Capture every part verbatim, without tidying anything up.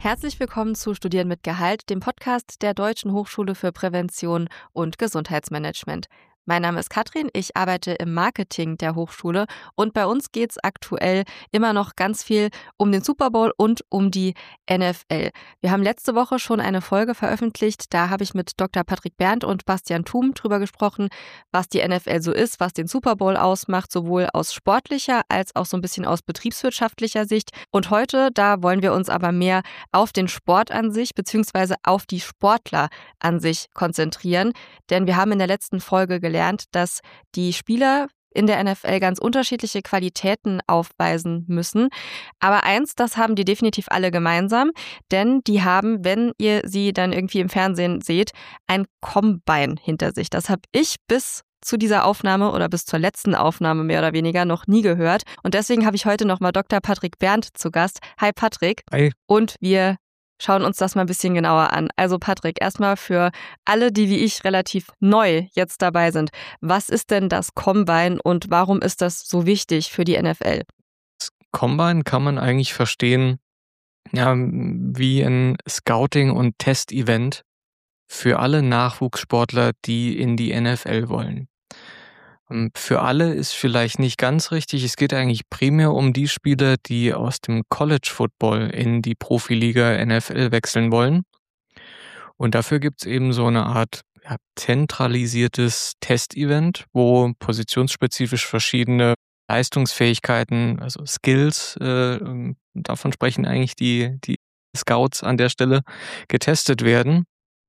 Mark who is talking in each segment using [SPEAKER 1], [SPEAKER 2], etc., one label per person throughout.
[SPEAKER 1] Herzlich willkommen zu Studieren mit Gehalt, dem Podcast der Deutschen Hochschule für Prävention und Gesundheitsmanagement. Mein Name ist Katrin, ich arbeite im Marketing der Hochschule und bei uns geht es aktuell immer noch ganz viel um den Super Bowl und um die N F L. Wir haben letzte Woche schon eine Folge veröffentlicht, da habe ich mit Doktor Patrick Berndt und Bastian Thum drüber gesprochen, was die N F L so ist, was den Super Bowl ausmacht, sowohl aus sportlicher als auch so ein bisschen aus betriebswirtschaftlicher Sicht. Und heute, da wollen wir uns aber mehr auf den Sport an sich bzw. auf die Sportler an sich konzentrieren, denn wir haben in der letzten Folge gelernt, gelernt, dass die Spieler in der N F L ganz unterschiedliche Qualitäten aufweisen müssen. Aber eins, das haben die definitiv alle gemeinsam, denn die haben, wenn ihr sie dann irgendwie im Fernsehen seht, ein Combine hinter sich. Das habe ich bis zu dieser Aufnahme oder bis zur letzten Aufnahme mehr oder weniger noch nie gehört. Und deswegen habe ich heute nochmal Doktor Patrick Berndt zu Gast. Hi Patrick.
[SPEAKER 2] Hi.
[SPEAKER 1] Und wir schauen uns das mal ein bisschen genauer an. Also Patrick, erstmal für alle, die wie ich relativ neu jetzt dabei sind. Was ist denn das Combine und warum ist das so wichtig für die N F L?
[SPEAKER 2] Das Combine kann man eigentlich verstehen, ja, wie ein Scouting- und Test-Event für alle Nachwuchssportler, die in die N F L wollen. Für alle ist vielleicht nicht ganz richtig. Es geht eigentlich primär um die Spieler, die aus dem College Football in die Profiliga N F L wechseln wollen. Und dafür gibt es eben so eine Art ja, zentralisiertes Testevent, wo positionsspezifisch verschiedene Leistungsfähigkeiten, also Skills, äh, davon sprechen eigentlich die, die Scouts an der Stelle, getestet werden,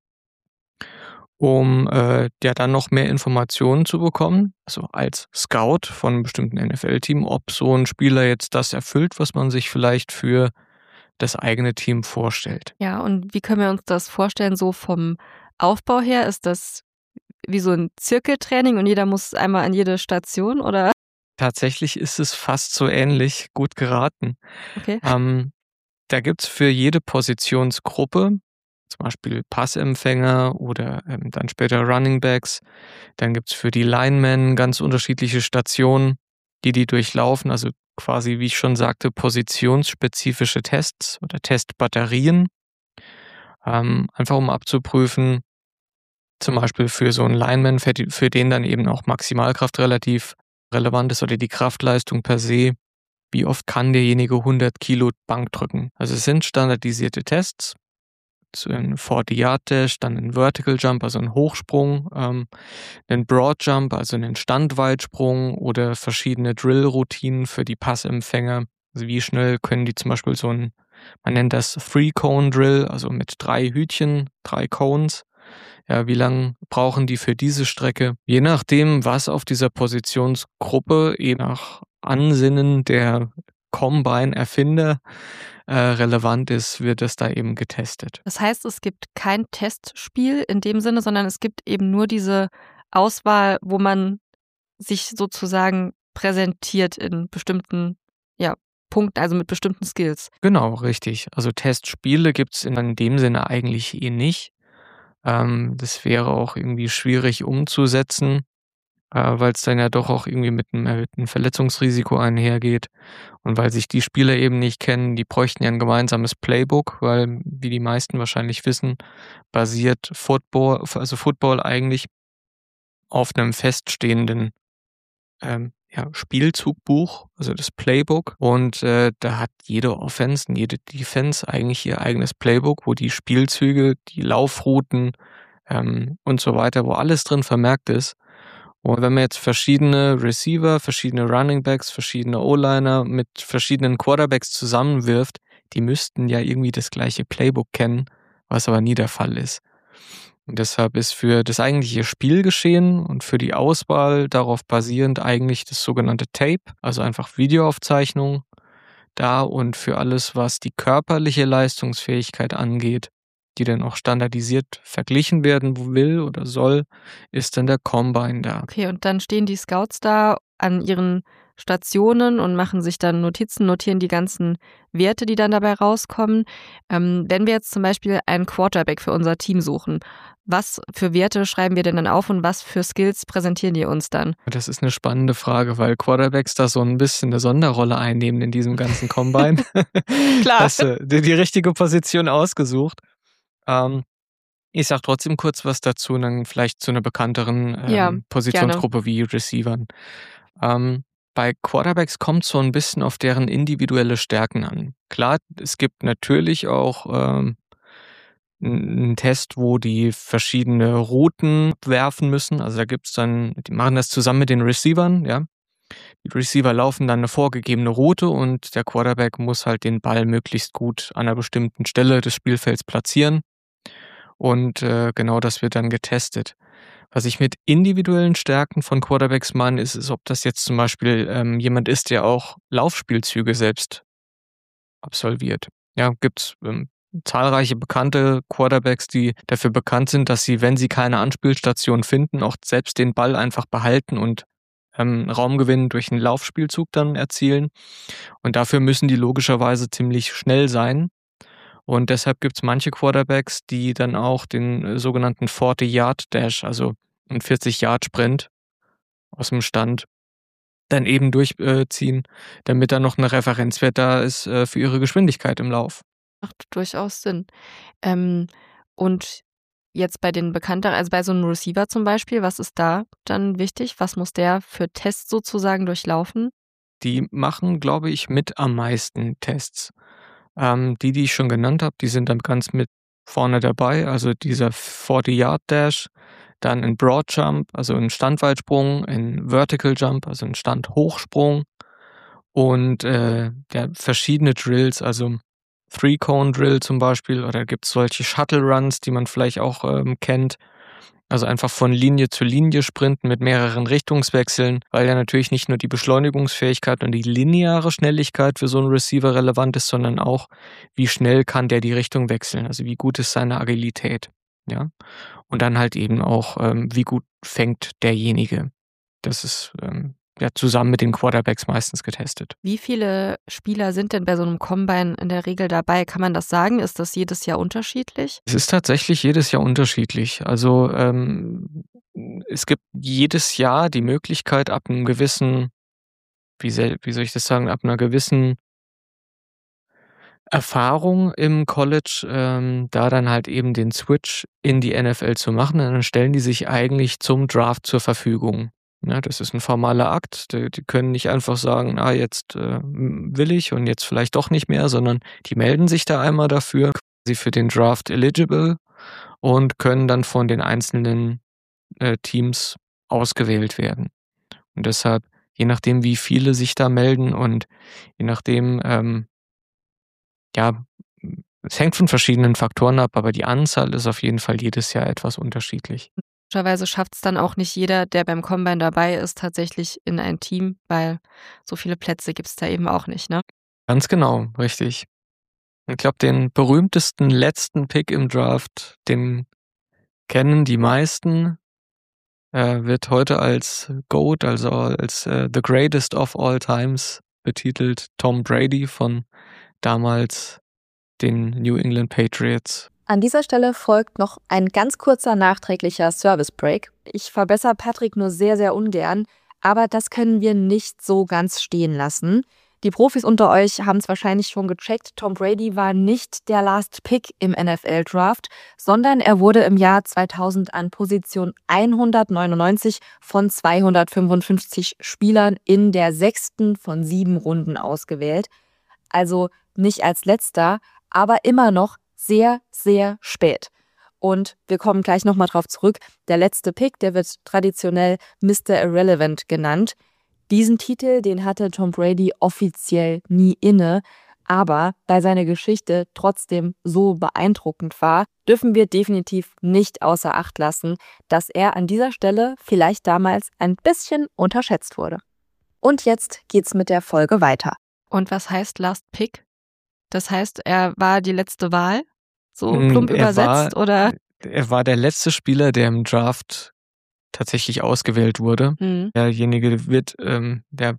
[SPEAKER 2] um äh, ja dann noch mehr Informationen zu bekommen, also als Scout von einem bestimmten N F L-Team, ob so ein Spieler jetzt das erfüllt, was man sich vielleicht für das eigene Team vorstellt.
[SPEAKER 1] Ja, und wie können wir uns das vorstellen, so vom Aufbau her? Ist das wie so ein Zirkeltraining und jeder muss einmal an jede Station, oder?
[SPEAKER 2] Tatsächlich ist es fast so ähnlich, gut geraten.
[SPEAKER 1] Okay.
[SPEAKER 2] Ähm, da gibt es für jede Positionsgruppe, zum Beispiel Passempfänger oder ähm, dann später Running Backs. Dann gibt es für die Linemen ganz unterschiedliche Stationen, die die durchlaufen. Also quasi, wie ich schon sagte, positionsspezifische Tests oder Testbatterien. Ähm, einfach um abzuprüfen, zum Beispiel für so einen Lineman, für, die, für den dann eben auch Maximalkraft relativ relevant ist oder die Kraftleistung per se. Wie oft kann derjenige hundert Kilo Bank drücken? Also es sind standardisierte Tests. So ein forty-Yard-Dash, dann ein Vertical Jump, also ein Hochsprung, ähm, einen Broad Jump, also einen Standweitsprung oder verschiedene Drill-Routinen für die Passempfänger. Also wie schnell können die zum Beispiel so ein, man nennt das Three-Cone-Drill, also mit drei Hütchen, drei Cones. Ja, wie lange brauchen die für diese Strecke? Je nachdem, was auf dieser Positionsgruppe, je nach Ansinnen der Combine-Erfinder äh, relevant ist, wird das da eben getestet.
[SPEAKER 1] Das heißt, es gibt kein Testspiel in dem Sinne, sondern es gibt eben nur diese Auswahl, wo man sich sozusagen präsentiert in bestimmten ja, Punkten, also mit bestimmten Skills.
[SPEAKER 2] Genau, richtig. Also Testspiele gibt es in dem Sinne eigentlich eh nicht. Ähm, das wäre auch irgendwie schwierig umzusetzen, äh, weil es dann ja doch auch irgendwie mit einem erhöhten Verletzungsrisiko einhergeht. Und weil sich die Spieler eben nicht kennen, die bräuchten ja ein gemeinsames Playbook, weil, wie die meisten wahrscheinlich wissen, basiert Football, also Football eigentlich auf einem feststehenden ähm, ja, Spielzugbuch, also das Playbook. Und äh, da hat jede Offense und jede Defense eigentlich ihr eigenes Playbook, wo die Spielzüge, die Laufrouten ähm, und so weiter, wo alles drin vermerkt ist. Und wenn man jetzt verschiedene Receiver, verschiedene Running Backs, verschiedene O-Liner mit verschiedenen Quarterbacks zusammenwirft, die müssten ja irgendwie das gleiche Playbook kennen, was aber nie der Fall ist. Und deshalb ist für das eigentliche Spielgeschehen und für die Auswahl darauf basierend eigentlich das sogenannte Tape, also einfach Videoaufzeichnung da, und für alles, was die körperliche Leistungsfähigkeit angeht, die dann auch standardisiert verglichen werden will oder soll, ist dann der Combine da.
[SPEAKER 1] Okay, und dann stehen die Scouts da an ihren Stationen und machen sich dann Notizen, notieren die ganzen Werte, die dann dabei rauskommen. Ähm, wenn wir jetzt zum Beispiel einen Quarterback für unser Team suchen, Was für Werte schreiben wir denn dann auf und was für Skills präsentieren die uns dann?
[SPEAKER 2] Das ist eine spannende Frage, weil Quarterbacks da so ein bisschen eine Sonderrolle einnehmen in diesem ganzen Combine.
[SPEAKER 1] Klar.
[SPEAKER 2] Hast du dir die richtige Position ausgesucht. Ähm, ich sage trotzdem kurz was dazu und dann vielleicht zu einer bekannteren ähm,
[SPEAKER 1] Ja,
[SPEAKER 2] Positionsgruppe wie Receivern. Ähm, bei Quarterbacks kommt so ein bisschen auf deren individuelle Stärken an. Klar, es gibt natürlich auch ähm, einen Test, wo die verschiedene Routen werfen müssen. Also da gibt's dann, die machen das zusammen mit den Receivern, ja. Die Receiver laufen dann eine vorgegebene Route und der Quarterback muss halt den Ball möglichst gut an einer bestimmten Stelle des Spielfelds platzieren. Und äh, genau das wird dann getestet. Was ich mit individuellen Stärken von Quarterbacks meine, ist, ist, ob das jetzt zum Beispiel ähm, jemand ist, der auch Laufspielzüge selbst absolviert. Ja, gibt's ähm, zahlreiche bekannte Quarterbacks, die dafür bekannt sind, dass sie, wenn sie keine Anspielstation finden, auch selbst den Ball einfach behalten und ähm, Raumgewinn durch einen Laufspielzug dann erzielen. Und dafür müssen die logischerweise ziemlich schnell sein. Und deshalb gibt's manche Quarterbacks, die dann auch den äh, sogenannten vierzig-Yard-Dash, also einen vierzig-Yard-Sprint aus dem Stand, dann eben durchziehen, damit da noch 'ne Referenzwert da ist äh, für ihre Geschwindigkeit im Lauf.
[SPEAKER 1] Macht durchaus Sinn. Ähm, und jetzt bei den bekannteren, also bei so einem Receiver zum Beispiel, was ist da dann wichtig? Was muss der für Tests sozusagen durchlaufen?
[SPEAKER 2] Die machen, glaube ich, mit am meisten Tests. Ähm, die, die ich schon genannt habe, die sind dann ganz mit vorne dabei. Also dieser vierzig-Yard-Dash, dann 'n Broad Jump, also 'n Standweitsprung, 'n Vertical Jump, also 'n Standhochsprung und äh, ja, verschiedene Drills, also Three-Cone-Drill zum Beispiel, oder gibt's solche Shuttle-Runs, die man vielleicht auch ähm, kennt. Also einfach von Linie zu Linie sprinten mit mehreren Richtungswechseln, weil ja natürlich nicht nur die Beschleunigungsfähigkeit und die lineare Schnelligkeit für so einen Receiver relevant ist, sondern auch, wie schnell kann der die Richtung wechseln, also wie gut ist seine Agilität, ja? Und dann halt eben auch, ähm, wie gut fängt derjenige. Das ist ähm, ja zusammen mit den Quarterbacks meistens getestet.
[SPEAKER 1] Wie viele Spieler sind denn bei so einem Combine in der Regel dabei? Kann man das sagen? Ist das jedes Jahr unterschiedlich?
[SPEAKER 2] Es ist tatsächlich jedes Jahr unterschiedlich. Also, ähm, es gibt jedes Jahr die Möglichkeit, ab einem gewissen, wie sel wie soll ich das sagen, ab einer gewissen Erfahrung im College, ähm, da dann halt eben den Switch in die N F L zu machen. Und dann stellen die sich eigentlich zum Draft zur Verfügung. Ne, das ist ein formaler Akt. Die die können nicht einfach sagen: „Ah, jetzt, äh, will ich und jetzt vielleicht doch nicht mehr“, sondern die melden sich da einmal dafür, quasi für den Draft eligible und können dann von den einzelnen äh, Teams ausgewählt werden. Und deshalb, je nachdem, wie viele sich da melden und je nachdem, ähm, ja, es hängt von verschiedenen Faktoren ab, aber die Anzahl ist auf jeden Fall jedes Jahr etwas unterschiedlich.
[SPEAKER 1] Logischerweise schafft es dann auch nicht jeder, der beim Combine dabei ist, tatsächlich in ein Team, weil so viele Plätze gibt es da eben auch nicht, ne?
[SPEAKER 2] Ganz genau, richtig. Ich glaube, den berühmtesten letzten Pick im Draft, den kennen die meisten. Er wird heute als GOAT, also als äh, The Greatest of All Times betitelt, Tom Brady von damals den New England Patriots.
[SPEAKER 3] An dieser Stelle folgt noch ein ganz kurzer nachträglicher Service-Break. Ich verbessere Patrick nur sehr, sehr ungern, aber das können wir nicht so ganz stehen lassen. Die Profis unter euch haben es wahrscheinlich schon gecheckt. Tom Brady war nicht der Last Pick im N F L-Draft, sondern er wurde im Jahr zweitausend an Position hundertneunundneunzig von zweihundertfünfundfünfzig Spielern in der sechsten von sieben Runden ausgewählt. Also nicht als letzter, aber immer noch sehr, sehr spät. Und wir kommen gleich nochmal drauf zurück. Der letzte Pick, der wird traditionell Mister Irrelevant genannt. Diesen Titel, den hatte Tom Brady offiziell nie inne, aber da seine Geschichte trotzdem so beeindruckend war, dürfen wir definitiv nicht außer Acht lassen, dass er an dieser Stelle vielleicht damals ein bisschen unterschätzt wurde. Und jetzt geht's mit der Folge weiter.
[SPEAKER 1] Und was heißt Last Pick? Das heißt, er war die letzte Wahl? So
[SPEAKER 2] Mm,
[SPEAKER 1] plump
[SPEAKER 2] er
[SPEAKER 1] übersetzt,
[SPEAKER 2] war-
[SPEAKER 1] oder?
[SPEAKER 2] Er war der letzte Spieler, der im Draft tatsächlich ausgewählt wurde.
[SPEAKER 1] Hm.
[SPEAKER 2] Derjenige wird, ähm, der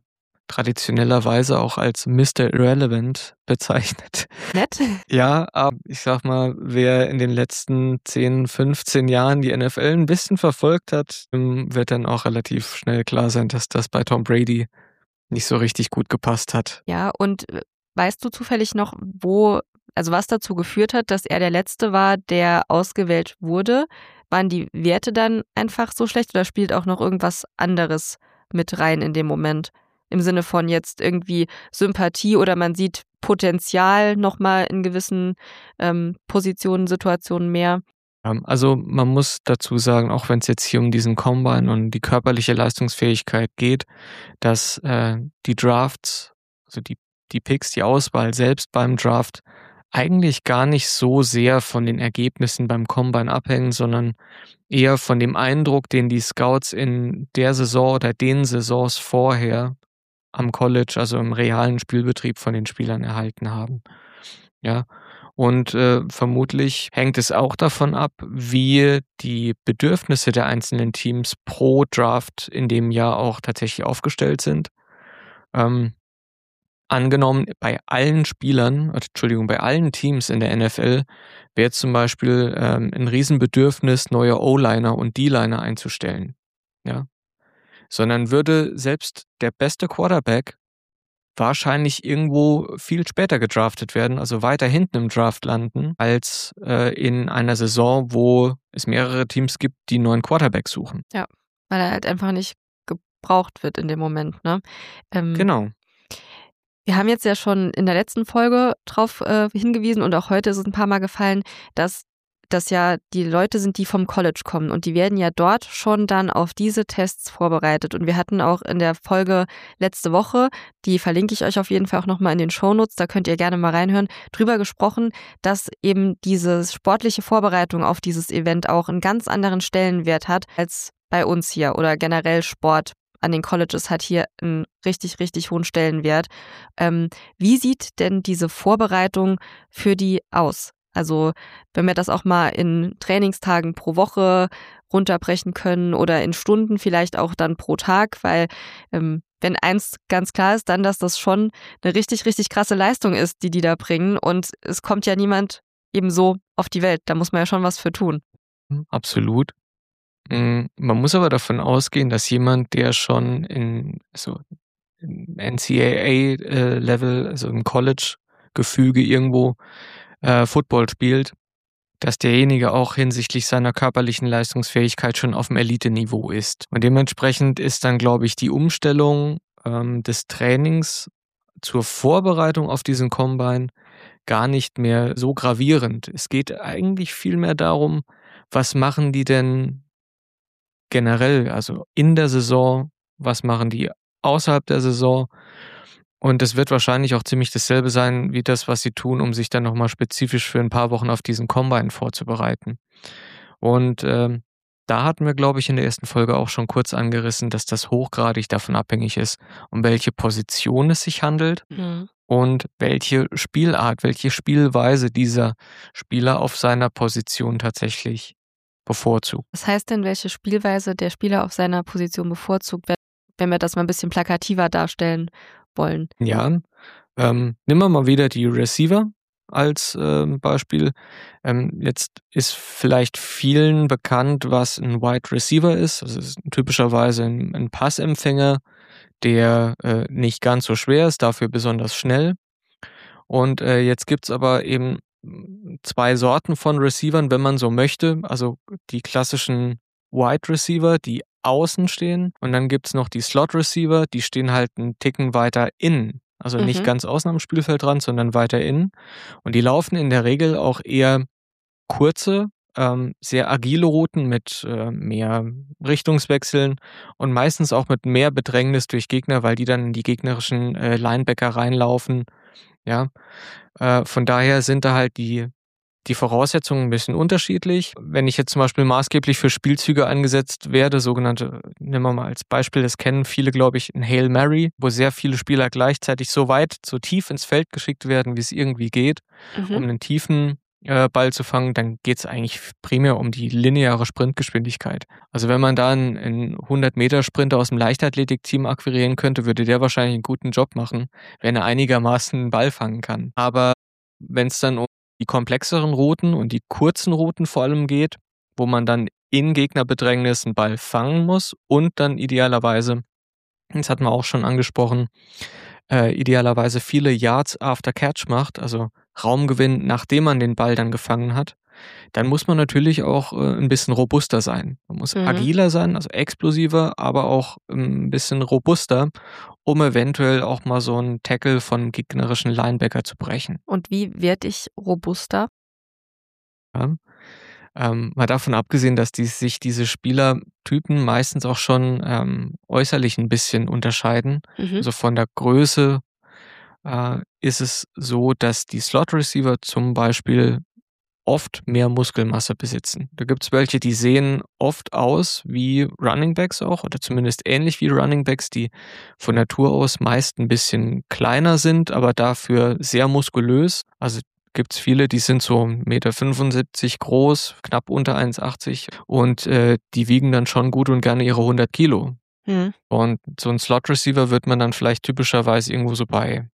[SPEAKER 2] traditionellerweise auch als Mister Irrelevant bezeichnet.
[SPEAKER 1] Nett.
[SPEAKER 2] Ja, aber ich sag mal, wer in den letzten zehn, fünfzehn Jahren die N F L ein bisschen verfolgt hat, wird dann auch relativ schnell klar sein, dass das bei Tom Brady nicht so richtig gut gepasst hat.
[SPEAKER 1] Ja, und weißt du zufällig noch, wo, also was dazu geführt hat, dass er der Letzte war, der ausgewählt wurde? Waren die Werte dann einfach so schlecht oder spielt auch noch irgendwas anderes mit rein in dem Moment? Im Sinne von jetzt irgendwie Sympathie oder man sieht Potenzial nochmal in gewissen ähm, Positionen, Situationen mehr?
[SPEAKER 2] Also man muss dazu sagen, auch wenn es jetzt hier um diesen Combine und die körperliche Leistungsfähigkeit geht, dass äh, die Drafts, also die, die Picks, die Auswahl selbst beim Draft eigentlich gar nicht so sehr von den Ergebnissen beim Combine abhängen, sondern eher von dem Eindruck, den die Scouts in der Saison oder den Saisons vorher am College, also im realen Spielbetrieb von den Spielern erhalten haben. Ja, und äh, vermutlich hängt es auch davon ab, wie die Bedürfnisse der einzelnen Teams pro Draft in dem Jahr auch tatsächlich aufgestellt sind. Ähm, angenommen, bei allen Spielern, Entschuldigung, bei allen Teams in der N F L wäre zum Beispiel ähm, ein Riesenbedürfnis, neue O-Liner und D-Liner einzustellen. Ja, sondern würde selbst der beste Quarterback wahrscheinlich irgendwo viel später gedraftet werden, also weiter hinten im Draft landen, als äh, in einer Saison, wo es mehrere Teams gibt, die einen neuen Quarterback suchen.
[SPEAKER 1] Ja, weil er halt einfach nicht gebraucht wird in dem Moment, ne? Ähm,
[SPEAKER 2] Genau.
[SPEAKER 1] Wir haben jetzt ja schon in der letzten Folge drauf äh, hingewiesen und auch heute ist es ein paar Mal gefallen, dass das ja die Leute sind, die vom College kommen und die werden ja dort schon dann auf diese Tests vorbereitet. Und wir hatten auch in der Folge letzte Woche, die verlinke ich euch auf jeden Fall auch nochmal in den Shownotes, da könnt ihr gerne mal reinhören, drüber gesprochen, dass eben diese sportliche Vorbereitung auf dieses Event auch einen ganz anderen Stellenwert hat als bei uns hier oder generell Sport an den Colleges hat hier einen richtig, richtig hohen Stellenwert. Ähm, wie sieht denn diese Vorbereitung für die aus? Also wenn wir das auch mal in Trainingstagen pro Woche runterbrechen können oder in Stunden vielleicht auch dann pro Tag, weil ähm, wenn eins ganz klar ist, dann, dass das schon eine richtig, richtig krasse Leistung ist, die die da bringen und es kommt ja niemand eben so auf die Welt, da muss man ja schon was für tun.
[SPEAKER 2] Absolut. Man muss aber davon ausgehen, dass jemand, der schon in so im N C A A-Level, also im College-Gefüge irgendwo äh, Football spielt, dass derjenige auch hinsichtlich seiner körperlichen Leistungsfähigkeit schon auf dem Elite-Niveau ist. Und dementsprechend ist dann, glaube ich, die Umstellung ähm, des Trainings zur Vorbereitung auf diesen Combine gar nicht mehr so gravierend. Es geht eigentlich viel mehr darum, was machen die denn generell, also in der Saison, was machen die außerhalb der Saison? Und es wird wahrscheinlich auch ziemlich dasselbe sein wie das, was sie tun, um sich dann nochmal spezifisch für ein paar Wochen auf diesen Combine vorzubereiten. Und ähm, da hatten wir, glaube ich, in der ersten Folge auch schon kurz angerissen, dass das hochgradig davon abhängig ist, um welche Position es sich handelt
[SPEAKER 1] Mhm.
[SPEAKER 2] und welche Spielart, welche Spielweise dieser Spieler auf seiner Position tatsächlich bevorzugt.
[SPEAKER 1] Was heißt denn, welche Spielweise der Spieler auf seiner Position bevorzugt, wenn- wenn wir das mal ein bisschen plakativer darstellen wollen?
[SPEAKER 2] Ja, ähm, nehmen wir mal wieder die Receiver als ähm, Beispiel. Ähm, jetzt ist vielleicht vielen bekannt, was ein Wide Receiver ist. Das ist typischerweise ein, ein Passempfänger, der äh, nicht ganz so schwer ist, dafür besonders schnell. Und äh, jetzt gibt's aber eben zwei Sorten von Receivern, wenn man so möchte. Also die klassischen Wide Receiver, die außen stehen. Und dann gibt's noch die Slot Receiver, die stehen halt einen Ticken weiter innen. Also nicht
[SPEAKER 1] Mhm.
[SPEAKER 2] ganz außen am Spielfeldrand, sondern weiter innen. Und die laufen in der Regel auch eher kurze, ähm, sehr agile Routen mit äh, mehr Richtungswechseln und meistens auch mit mehr Bedrängnis durch Gegner, weil die dann in die gegnerischen äh, Linebacker reinlaufen. Ja, äh, von daher sind da halt die die Voraussetzungen ein bisschen unterschiedlich. Wenn ich jetzt zum Beispiel maßgeblich für Spielzüge eingesetzt werde, sogenannte, nehmen wir mal als Beispiel, das kennen viele, glaube ich, ein Hail Mary, wo sehr viele Spieler gleichzeitig so weit, so tief ins Feld geschickt werden, wie es irgendwie geht, um
[SPEAKER 1] Mhm.
[SPEAKER 2] einen tiefen äh, Ball zu fangen, dann geht es eigentlich primär um die lineare Sprintgeschwindigkeit. Also wenn man da einen, einen hundert-Meter-Sprinter aus dem Leichtathletikteam akquirieren könnte, würde der wahrscheinlich einen guten Job machen, wenn er einigermaßen einen Ball fangen kann. Aber wenn es dann um die komplexeren Routen und die kurzen Routen vor allem geht, wo man dann in Gegnerbedrängnis einen Ball fangen muss und dann idealerweise, das hatten wir auch schon angesprochen, äh, idealerweise viele Yards after Catch macht, also Raumgewinn, nachdem man den Ball dann gefangen hat, dann muss man natürlich auch äh, ein bisschen robuster sein. Man muss
[SPEAKER 1] Mhm.
[SPEAKER 2] agiler sein, also explosiver, aber auch ähm, ein bisschen robuster, um eventuell auch mal so einen Tackle von gegnerischen Linebacker zu brechen.
[SPEAKER 1] Und wie werde ich robuster?
[SPEAKER 2] Ja. Ähm, mal davon abgesehen, dass die, sich diese Spielertypen meistens auch schon ähm, äußerlich ein bisschen unterscheiden.
[SPEAKER 1] Mhm.
[SPEAKER 2] Also von der Größe äh, ist es so, dass die Slot-Receiver zum Beispiel oft mehr Muskelmasse besitzen. Da gibt es welche, die sehen oft aus wie Runningbacks auch oder zumindest ähnlich wie Runningbacks, die von Natur aus meist ein bisschen kleiner sind, aber dafür sehr muskulös. Also gibt es viele, die sind so eins Komma fünfundsiebzig Meter groß, knapp unter eins Komma achtzig und äh, die wiegen dann schon gut und gerne ihre hundert Kilo.
[SPEAKER 1] Mhm.
[SPEAKER 2] Und so ein Slot-Receiver wird man dann vielleicht typischerweise irgendwo so bei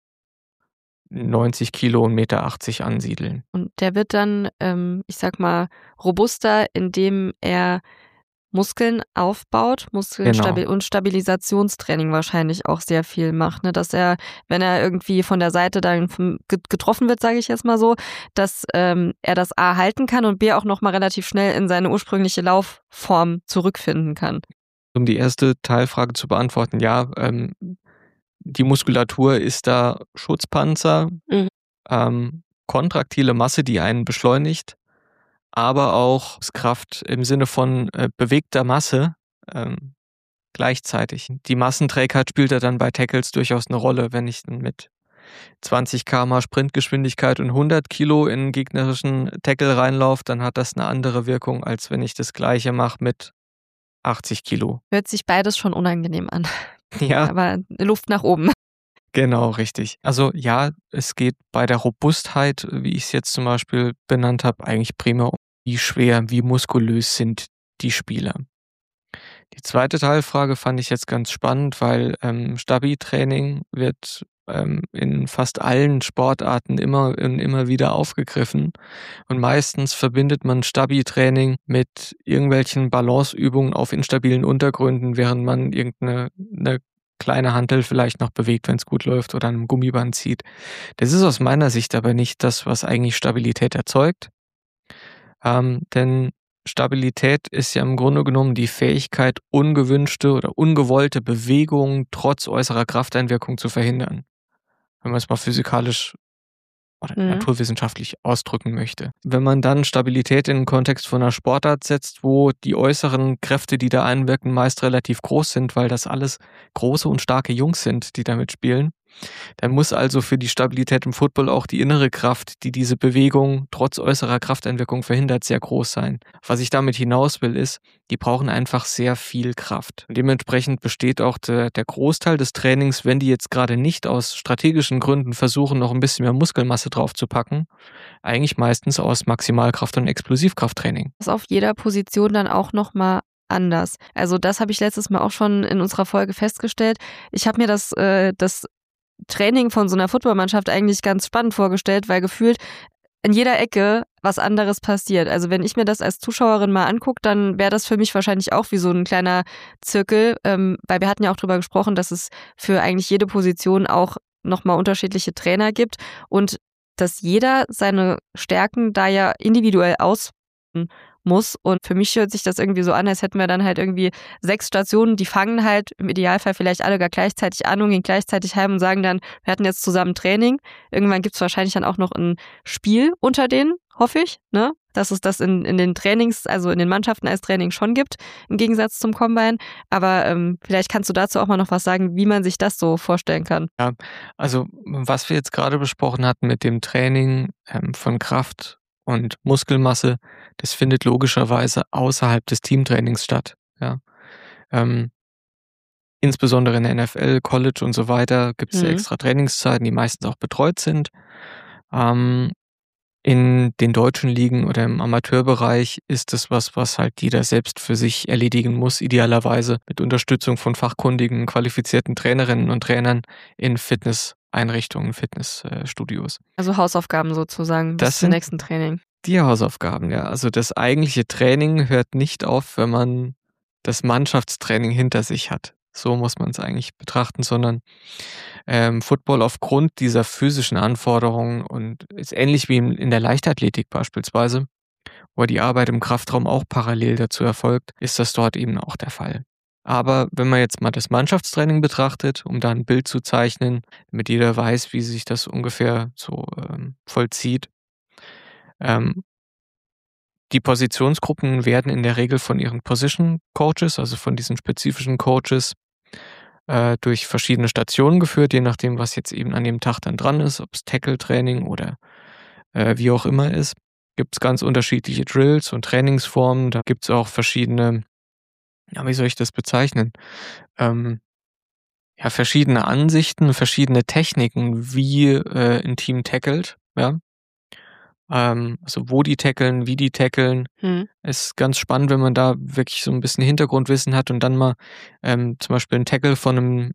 [SPEAKER 2] neunzig Kilo und eins Komma achtzig Meter ansiedeln.
[SPEAKER 1] Und der wird dann, ähm, ich sag mal, robuster, indem er Muskeln aufbaut, Muskeln
[SPEAKER 2] Genau.
[SPEAKER 1] stabil und Stabilisationstraining wahrscheinlich auch sehr viel macht, ne? Dass er, wenn er irgendwie von der Seite dann vom- get- getroffen wird, sage ich jetzt mal so, dass ähm, er das A halten kann und B auch nochmal relativ schnell in seine ursprüngliche Laufform zurückfinden kann.
[SPEAKER 2] Um die erste Teilfrage zu beantworten, ja, ähm, die Muskulatur ist da Schutzpanzer,
[SPEAKER 1] Mhm.
[SPEAKER 2] ähm, kontraktile Masse, die einen beschleunigt, aber auch Kraft im Sinne von äh, bewegter Masse ähm, gleichzeitig. Die Massenträgheit spielt ja dann bei Tackles durchaus eine Rolle, wenn ich dann mit zwanzig Kilometer pro Stunde Sprintgeschwindigkeit und hundert Kilo in einen gegnerischen Tackle reinlaufe, dann hat das eine andere Wirkung, als wenn ich das Gleiche mache mit achtzig Kilo.
[SPEAKER 1] Hört sich beides schon unangenehm an,
[SPEAKER 2] Ja,
[SPEAKER 1] aber Luft nach oben.
[SPEAKER 2] genau, richtig. Also ja, es geht bei der Robustheit, wie ich es jetzt zum Beispiel benannt habe, eigentlich primär um wie schwer, wie muskulös sind die Spieler. Die zweite Teilfrage fand ich jetzt ganz spannend, weil ähm, Stabi-Training wird ähm, in fast allen Sportarten immer und immer wieder aufgegriffen. Und meistens verbindet man Stabi-Training mit irgendwelchen Balanceübungen auf instabilen Untergründen, während man irgendeine eine kleine Hantel vielleicht noch bewegt, wenn es gut läuft, oder an einem Gummiband zieht. Das ist aus meiner Sicht aber nicht das, was eigentlich Stabilität erzeugt. Ähm, denn Stabilität ist ja im Grunde genommen die Fähigkeit, ungewünschte oder ungewollte Bewegungen trotz äußerer Krafteinwirkung zu verhindern. Wenn man es mal physikalisch oder
[SPEAKER 1] Mhm.
[SPEAKER 2] naturwissenschaftlich ausdrücken möchte. Wenn man dann Stabilität in den Kontext von einer Sportart setzt, wo die äußeren Kräfte, die da einwirken, meist relativ groß sind, weil das alles große und starke Jungs sind, die damit spielen, dann muss also für die Stabilität im Football auch die innere Kraft, die diese Bewegung trotz äußerer Krafteinwirkung verhindert, sehr groß sein. Was ich damit hinaus will, ist, die brauchen einfach sehr viel Kraft. Und dementsprechend besteht auch der, der Großteil des Trainings, wenn die jetzt gerade nicht aus strategischen Gründen versuchen, noch ein bisschen mehr Muskelmasse draufzupacken, eigentlich meistens aus Maximalkraft- und Explosivkrafttraining.
[SPEAKER 1] Das ist auf jeder Position dann auch nochmal anders. Also das habe ich letztes Mal auch schon in unserer Folge festgestellt. Ich habe mir das, äh, das Training von so einer Footballmannschaft eigentlich ganz spannend vorgestellt, weil gefühlt in jeder Ecke was anderes passiert. Also wenn ich mir das als Zuschauerin mal angucke, dann wäre das für mich wahrscheinlich auch wie so ein kleiner Zirkel, ähm, weil wir hatten ja auch drüber gesprochen, dass es für eigentlich jede Position auch nochmal unterschiedliche Trainer gibt und dass jeder seine Stärken da ja individuell ausbauen muss. Und für mich hört sich das irgendwie so an, als hätten wir dann halt irgendwie sechs Stationen, die fangen halt im Idealfall vielleicht alle gar gleichzeitig an und gehen gleichzeitig heim und sagen dann, wir hatten jetzt zusammen Training. Irgendwann gibt es wahrscheinlich dann auch noch ein Spiel unter denen, hoffe ich, ne? Dass es das in, in den Trainings, also in den Mannschaften als Training schon gibt, im Gegensatz zum Combine. Aber ähm, vielleicht kannst du dazu auch mal noch was sagen, wie man sich das so vorstellen kann.
[SPEAKER 2] Ja, also was wir jetzt gerade besprochen hatten mit dem Training ähm, von Kraft und Muskelmasse, das findet logischerweise außerhalb des Teamtrainings statt. Ja. Ähm, insbesondere in der N F L, College und so weiter gibt es ja
[SPEAKER 1] Mhm.
[SPEAKER 2] extra Trainingszeiten, die meistens auch betreut sind. Ähm, In den deutschen Ligen oder im Amateurbereich ist es was, was halt jeder selbst für sich erledigen muss, idealerweise mit Unterstützung von fachkundigen, qualifizierten Trainerinnen und Trainern in Fitnesseinrichtungen, Fitnessstudios.
[SPEAKER 3] Also Hausaufgaben sozusagen bis
[SPEAKER 2] Das
[SPEAKER 3] zum
[SPEAKER 2] sind
[SPEAKER 3] nächsten Training.
[SPEAKER 2] Die Hausaufgaben, ja. Also das eigentliche Training hört nicht auf, wenn man das Mannschaftstraining hinter sich hat. So muss man es eigentlich betrachten, sondern ähm, Football aufgrund dieser physischen Anforderungen und ist ähnlich wie in, in der Leichtathletik beispielsweise, wo die Arbeit im Kraftraum auch parallel dazu erfolgt, ist das dort eben auch der Fall. Aber wenn man jetzt mal das Mannschaftstraining betrachtet, um da ein Bild zu zeichnen, damit jeder weiß, wie sich das ungefähr so ähm, vollzieht, ähm, die Positionsgruppen werden in der Regel von ihren Position Coaches, also von diesen spezifischen Coaches, äh, durch verschiedene Stationen geführt, je nachdem, was jetzt eben an dem Tag dann dran ist, ob es Tackle-Training oder äh, wie auch immer ist. Gibt es ganz unterschiedliche Drills und Trainingsformen. Da gibt es auch verschiedene, ja, wie soll ich das bezeichnen? Ähm, ja, verschiedene Ansichten, verschiedene Techniken, wie äh, ein Team tackelt, ja. Ähm, also wo die tackeln, wie die tackeln.
[SPEAKER 3] Hm.
[SPEAKER 2] Ist ganz spannend, wenn man da wirklich so ein bisschen Hintergrundwissen hat und dann mal ähm, zum Beispiel 'n Tackle von einem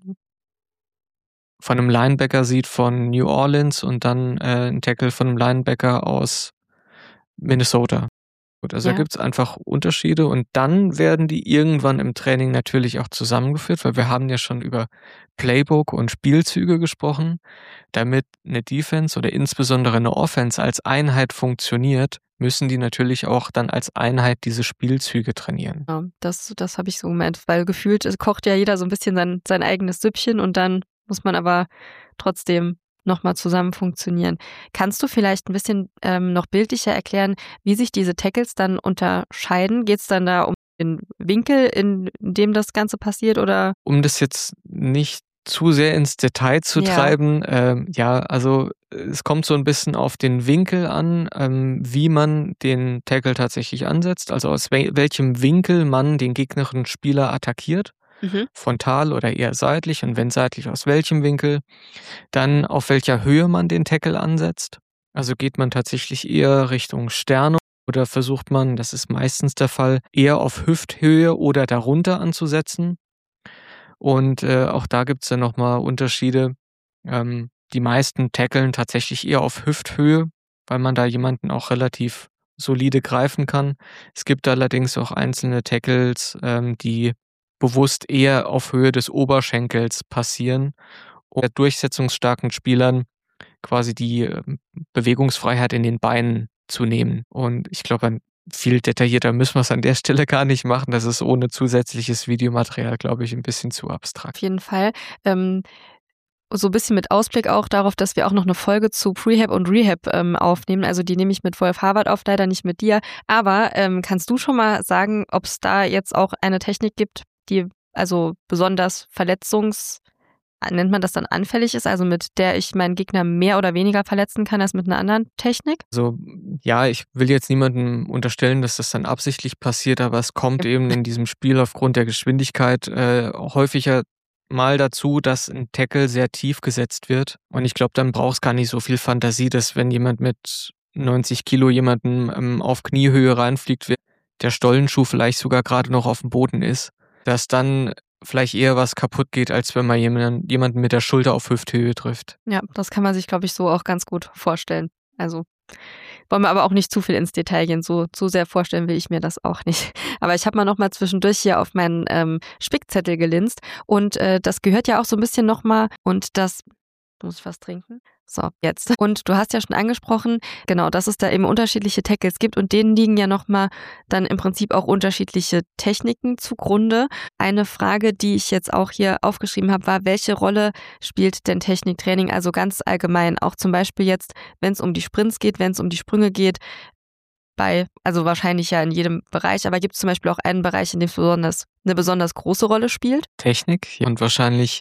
[SPEAKER 2] von 'nem Linebacker sieht von New Orleans und dann äh, 'n Tackle von einem Linebacker aus Minnesota. Gut, also da
[SPEAKER 3] Ja.
[SPEAKER 2] gibt's einfach Unterschiede und dann werden die irgendwann im Training natürlich auch zusammengeführt, weil wir haben ja schon über Playbook und Spielzüge gesprochen. Damit eine Defense oder insbesondere eine Offense als Einheit funktioniert, müssen die natürlich auch dann als Einheit diese Spielzüge trainieren.
[SPEAKER 3] Ja, das das habe ich so gemeint, weil gefühlt es kocht ja jeder so ein bisschen sein sein eigenes Süppchen und dann muss man aber trotzdem noch mal zusammen funktionieren. Kannst du vielleicht ein bisschen, ähm, noch bildlicher erklären, wie sich diese Tackles dann unterscheiden? Geht's dann da um den Winkel, in dem das Ganze passiert, oder?
[SPEAKER 2] Um das jetzt nicht zu sehr ins Detail zu
[SPEAKER 3] Ja.
[SPEAKER 2] treiben, ähm, ja, also äh, es kommt so ein bisschen auf den Winkel an, ähm, wie man den Tackle tatsächlich ansetzt, also aus wel welchem Winkel man den gegnerischen Spieler attackiert,
[SPEAKER 3] Mhm.
[SPEAKER 2] frontal oder eher seitlich und wenn seitlich, aus welchem Winkel. Dann auf welcher Höhe man den Tackle ansetzt. Also geht man tatsächlich eher Richtung Sterne oder versucht man, das ist meistens der Fall, eher auf Hüfthöhe oder darunter anzusetzen. Und äh, auch da gibt's dann nochmal Unterschiede. Ähm, die meisten tackeln tatsächlich eher auf Hüfthöhe, weil man da jemanden auch relativ solide greifen kann. Es gibt allerdings auch einzelne Tackles, ähm, die bewusst eher auf Höhe des Oberschenkels passieren, um durchsetzungsstarken Spielern quasi die ähm, Bewegungsfreiheit in den Beinen zu nehmen. Und ich glaube, viel detaillierter müssen wir es an der Stelle gar nicht machen. Das ist ohne zusätzliches Videomaterial, glaube ich, ein bisschen zu abstrakt.
[SPEAKER 3] Auf jeden Fall. Ähm, so ein bisschen mit Ausblick auch darauf, dass wir auch noch eine Folge zu Prehab und Rehab ähm, aufnehmen. Also die nehme ich mit Wolf Harvard auf, leider nicht mit dir. Aber ähm, kannst du schon mal sagen, ob es da jetzt auch eine Technik gibt, die also besonders verletzungs nennt man das dann anfällig ist, also mit der ich meinen Gegner mehr oder weniger verletzen kann als mit einer anderen Technik?
[SPEAKER 2] Also ja, ich will jetzt niemandem unterstellen, dass das dann absichtlich passiert, aber es kommt eben in diesem Spiel aufgrund der Geschwindigkeit äh, häufiger mal dazu, dass ein Tackle sehr tief gesetzt wird. Und ich glaube, dann braucht es gar nicht so viel Fantasie, dass wenn jemand mit neunzig Kilo jemanden ähm, auf Kniehöhe reinfliegt, der Stollenschuh vielleicht sogar gerade noch auf dem Boden ist, dass dann vielleicht eher was kaputt geht, als wenn man jemanden, jemanden mit der Schulter auf Hüfthöhe trifft.
[SPEAKER 3] Ja, das kann man sich, glaube ich, so auch ganz gut vorstellen. Also wollen wir aber auch nicht zu viel ins Detail gehen. So zu sehr vorstellen will ich mir das auch nicht. Aber ich habe mal noch mal zwischendurch hier auf meinen ähm, Spickzettel gelinst und äh, das gehört ja auch so ein bisschen noch mal und das muss ich was trinken? So, jetzt. Und du hast ja schon angesprochen, genau, dass es da eben unterschiedliche Tackles gibt und denen liegen ja nochmal dann im Prinzip auch unterschiedliche Techniken zugrunde. Eine Frage, die ich jetzt auch hier aufgeschrieben habe, war, welche Rolle spielt denn Techniktraining, also ganz allgemein, auch zum Beispiel jetzt, wenn es um die Sprints geht, wenn es um die Sprünge geht, bei, also wahrscheinlich ja in jedem Bereich, aber gibt es zum Beispiel auch einen Bereich, in dem es besonders, eine besonders große Rolle spielt?
[SPEAKER 2] Technik und wahrscheinlich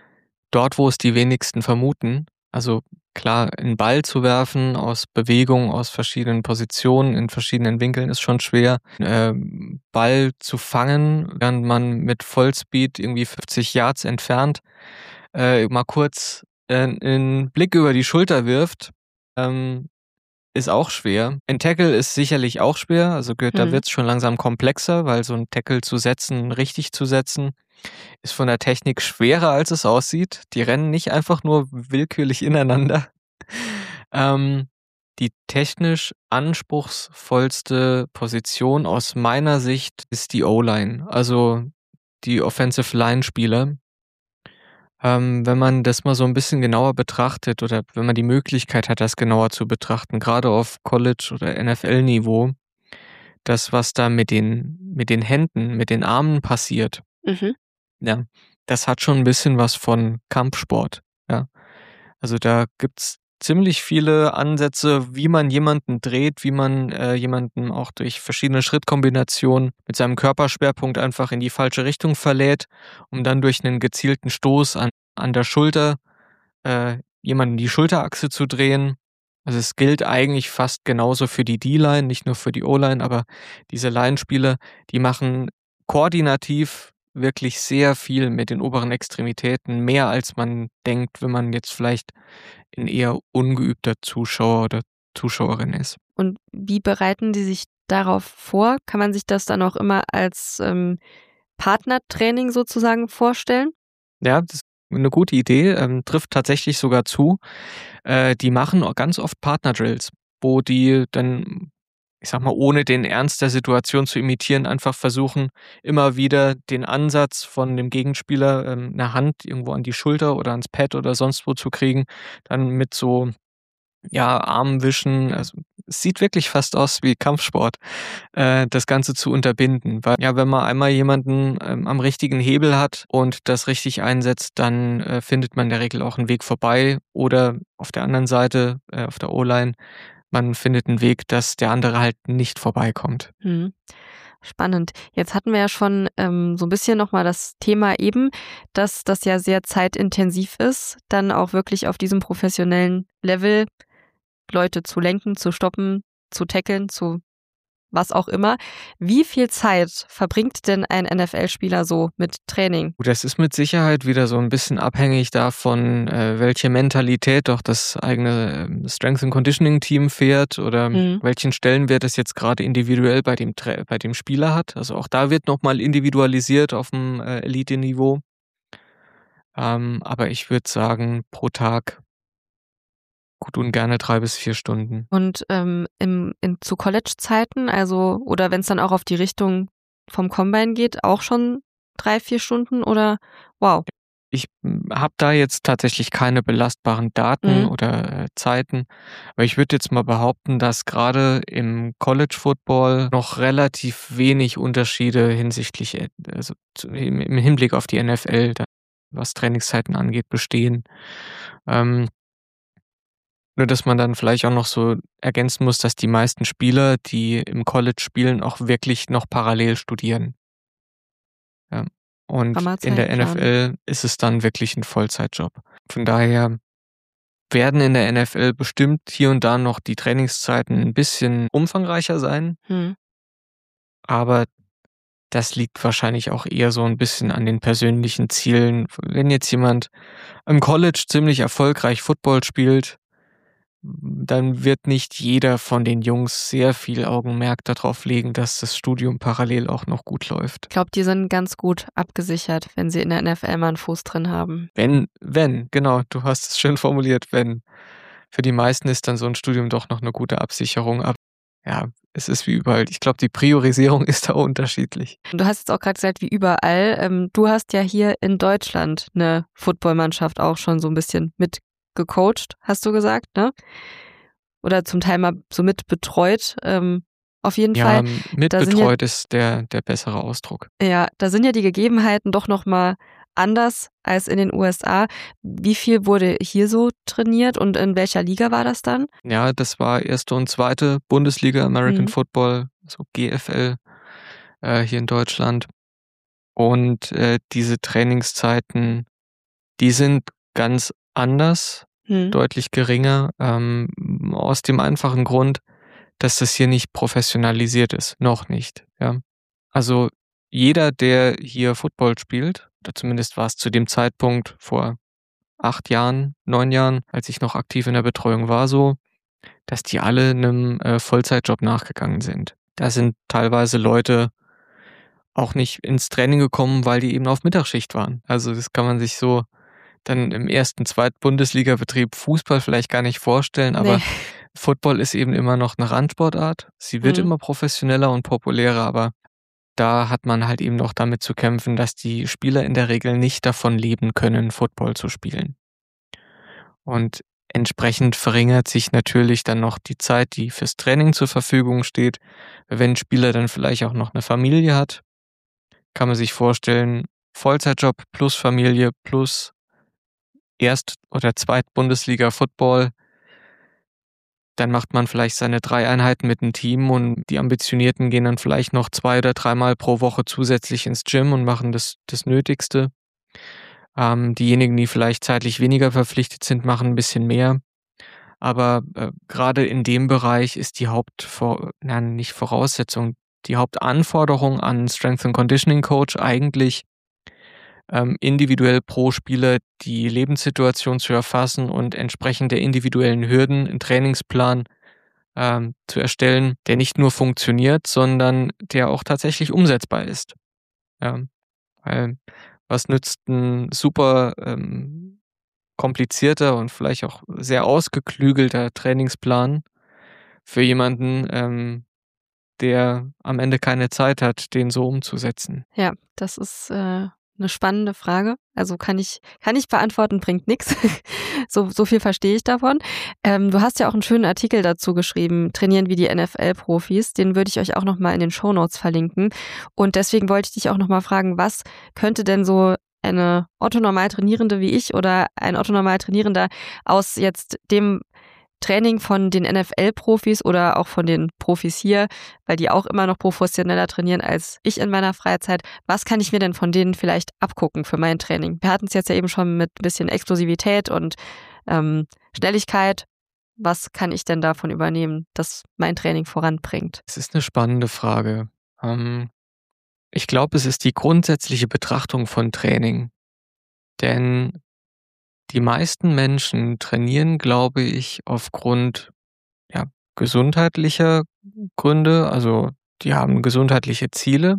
[SPEAKER 2] dort, wo es die wenigsten vermuten. Also klar, einen Ball zu werfen aus Bewegung, aus verschiedenen Positionen, in verschiedenen Winkeln ist schon schwer. Ähm, Ball zu fangen, während man mit Vollspeed irgendwie fünfzig Yards entfernt äh, mal kurz äh, einen Blick über die Schulter wirft, ähm, ist auch schwer. Ein Tackle ist sicherlich auch schwer, also ge- da
[SPEAKER 1] Mhm.
[SPEAKER 2] wird es schon langsam komplexer, weil so ein Tackle zu setzen, richtig zu setzen, ist von der Technik schwerer, als es aussieht. Die rennen nicht einfach nur willkürlich ineinander. Ähm, die technisch anspruchsvollste Position aus meiner Sicht ist die O-Line, also die Offensive Line-Spieler. Ähm, wenn man das mal so ein bisschen genauer betrachtet oder wenn man die Möglichkeit hat, das genauer zu betrachten, gerade auf College- oder N F L-Niveau, das, was da mit den mit den Händen, mit den Armen passiert,
[SPEAKER 1] Mhm.
[SPEAKER 2] ja, das hat schon ein bisschen was von Kampfsport, ja. Also, da gibt's ziemlich viele Ansätze, wie man jemanden dreht, wie man, äh, jemanden auch durch verschiedene Schrittkombinationen mit seinem Körperschwerpunkt einfach in die falsche Richtung verlädt, um dann durch einen gezielten Stoß an an der Schulter, äh, jemanden die Schulterachse zu drehen. Also, es gilt eigentlich fast genauso für die D-Line, nicht nur für die O-Line, aber diese Line-Spieler, die machen koordinativ wirklich sehr viel mit den oberen Extremitäten, mehr als man denkt, wenn man jetzt vielleicht 'n eher ungeübter Zuschauer oder Zuschauerin ist.
[SPEAKER 1] Und wie bereiten die sich darauf vor? Kann man sich das dann auch immer als ähm, Partnertraining sozusagen vorstellen?
[SPEAKER 2] Ja, das ist 'ne gute Idee, ähm, trifft tatsächlich sogar zu. Äh, die machen auch ganz oft Partner-Drills, wo die dann, ich sage mal, ohne den Ernst der Situation zu imitieren, einfach versuchen, immer wieder den Ansatz von dem Gegenspieler, ähm, 'ne Hand irgendwo an die Schulter oder ans Pad oder sonst wo zu kriegen, dann mit so, ja, Armwischen, also, es sieht wirklich fast aus wie Kampfsport, äh, das Ganze zu unterbinden. Weil ja, wenn man einmal jemanden, ähm, am richtigen Hebel hat und das richtig einsetzt, dann, äh, findet man in der Regel auch 'n Weg vorbei oder auf der anderen Seite, äh, auf der O-Line, man findet 'n Weg, dass der andere halt nicht vorbeikommt.
[SPEAKER 1] Mhm. Spannend. Jetzt hatten wir ja schon ähm, so ein bisschen noch mal das Thema eben, dass das ja sehr zeitintensiv ist, dann auch wirklich auf diesem professionellen Level Leute zu lenken, zu stoppen, zu tackeln, zu was auch immer. Wie viel Zeit verbringt denn ein N F L-Spieler so mit Training?
[SPEAKER 2] Gut, das ist mit Sicherheit wieder so 'n bisschen abhängig davon, äh, welche Mentalität auch das eigene, ähm, Strength and Conditioning Team fährt oder
[SPEAKER 1] Mhm.
[SPEAKER 2] welchen Stellenwert es jetzt grade individuell bei dem Trä bei dem Spieler hat. Also, auch da wird noch mal individualisiert auf'm, äh, Eliteniveau. Ähm, aber ich würde sagen, pro Tag gut und gerne drei bis vier Stunden.
[SPEAKER 1] Und, ähm, im in zu College-Zeiten, also oder wenn es dann auch auf die Richtung vom Combine geht, auch schon drei vier Stunden oder wow.
[SPEAKER 2] Ich, hm, habe da jetzt tatsächlich keine belastbaren Daten
[SPEAKER 1] Mhm.
[SPEAKER 2] oder, äh, Zeiten, aber ich würde jetzt mal behaupten, dass grade im College Football noch relativ wenig Unterschiede hinsichtlich, äh also, zu im im Hinblick auf die N F L da, was Trainingszeiten angeht, bestehen. Ähm, nur dass man dann vielleicht auch noch so ergänzen muss, dass die meisten Spieler, die im College spielen, auch wirklich noch parallel studieren. Ja. Und
[SPEAKER 1] Hammer
[SPEAKER 2] in der
[SPEAKER 1] Zeitplan.
[SPEAKER 2] N F L ist es dann wirklich 'n Vollzeitjob. Von daher werden in der N F L bestimmt hier und da noch die Trainingszeiten 'n bisschen umfangreicher sein,
[SPEAKER 1] Mhm.
[SPEAKER 2] aber das liegt wahrscheinlich auch eher so 'n bisschen an den persönlichen Zielen. Wenn jetzt jemand im College ziemlich erfolgreich Football spielt, dann wird nicht jeder von den Jungs sehr viel Augenmerk da drauf legen, dass das Studium parallel auch noch gut läuft.
[SPEAKER 1] Ich glaube, die sind ganz gut abgesichert, wenn sie in der N F L mal 'n Fuß drin haben.
[SPEAKER 2] Wenn wenn, genau, du hast es schön formuliert, wenn. Für die meisten ist dann so 'n Studium doch noch 'ne gute Absicherung, aber ja, es ist wie überall. Ich glaube, die Priorisierung ist da unterschiedlich.
[SPEAKER 1] Du hast jetzt auch grad gesagt, wie überall. Ähm, du hast ja hier in Deutschland 'ne Footballmannschaft auch schon so 'n bisschen mit gecoacht, hast du gesagt, ne? Oder zum Teil mal so mit betreut. Ähm, auf jeden
[SPEAKER 2] Ja,
[SPEAKER 1] Fall,
[SPEAKER 2] m
[SPEAKER 1] da sind ja
[SPEAKER 2] mitbetreut ist der der bessere Ausdruck.
[SPEAKER 1] ja, da sind ja die Gegebenheiten doch noch mal anders als in den U S A. Wie viel wurde hier so trainiert und in welcher Liga war das dann?
[SPEAKER 2] Ja, das war erste und zweite Bundesliga American
[SPEAKER 1] Mhm.
[SPEAKER 2] Football, so G F L, äh, hier in Deutschland. Und, äh, diese Trainingszeiten, die sind ganz anders,
[SPEAKER 1] Mhm.
[SPEAKER 2] deutlich geringer, ähm, aus dem einfachen Grund, dass das hier nicht professionalisiert ist, noch nicht, ja. Also, jeder, der hier Football spielt, oder zumindest war es zu dem Zeitpunkt vor acht Jahren, neun Jahren, als ich noch aktiv in der Betreuung war so, dass die alle 'nem, äh, Vollzeitjob nachgegangen sind. Da sind teilweise Leute auch nicht ins Training gekommen, weil die eben auf Mittagsschicht waren. Also, das kann man sich so dann im ersten, zweiten Bundesligabetrieb Fußball vielleicht gar nicht vorstellen, aber
[SPEAKER 3] Ne.
[SPEAKER 2] Football ist eben immer noch 'ne Randsportart. Sie wird
[SPEAKER 3] Mhm.
[SPEAKER 2] immer professioneller und populärer, aber da hat man halt eben noch damit zu kämpfen, dass die Spieler in der Regel nicht davon leben können, Football zu spielen. Und entsprechend verringert sich natürlich dann noch die Zeit, die fürs Training zur Verfügung steht. Wenn 'n Spieler dann vielleicht auch noch 'ne Familie hat, kann man sich vorstellen, Vollzeitjob plus Familie plus Erst oder Zweit-Bundesliga-Football dann macht man vielleicht seine drei Einheiten mit 'm Team und die Ambitionierten gehen dann vielleicht noch zwei oder dreimal pro Woche zusätzlich ins Gym und machen das das Nötigste. Ähm, diejenigen, die vielleicht zeitlich weniger verpflichtet sind, machen 'n bisschen mehr. Aber, äh, grade in dem Bereich ist die Hauptvor na, nicht Voraussetzung, die Hauptanforderung an Strength and Conditioning Coach eigentlich, ähm, individuell pro Spieler die Lebenssituation zu erfassen und entsprechend der individuellen Hürden 'n Trainingsplan, ähm, zu erstellen, der nicht nur funktioniert, sondern der auch tatsächlich umsetzbar ist. Ja, weil was nützt 'n super, ähm, komplizierter und vielleicht auch sehr ausgeklügelter Trainingsplan für jemanden, ähm, der am Ende keine Zeit hat, den so umzusetzen?
[SPEAKER 1] Ja, das ist, äh, 'ne spannende Frage. Also, kann ich kann ich beantworten, bringt nix. So so viel verstehe ich davon. Ähm, du hast ja auch 'n schönen Artikel dazu geschrieben, „Trainieren wie die N F L-Profis“. Den würde ich euch auch noch mal in den Shownotes verlinken. Und deswegen wollte ich dich auch noch mal fragen, was könnte denn so eine Otto-Normal-Trainierende wie ich oder ein Otto-Normal-Trainierender aus jetzt dem Training von den N F L-Profis oder auch von den Profis hier, weil die auch immer noch professioneller trainieren als ich in meiner Freizeit. Was kann ich mir denn von denen vielleicht abgucken für mein Training? Wir hatten's jetzt ja eben schon mit bisschen Explosivität und, ähm, Schnelligkeit. Was kann ich denn davon übernehmen, das mein Training voranbringt?
[SPEAKER 2] Es ist 'ne spannende Frage. Ähm, ich glaube, es ist die grundsätzliche Betrachtung von Training. Denn die meisten Menschen trainieren, glaube ich, aufgrund, ja, gesundheitlicher Gründe. Also, die haben gesundheitliche Ziele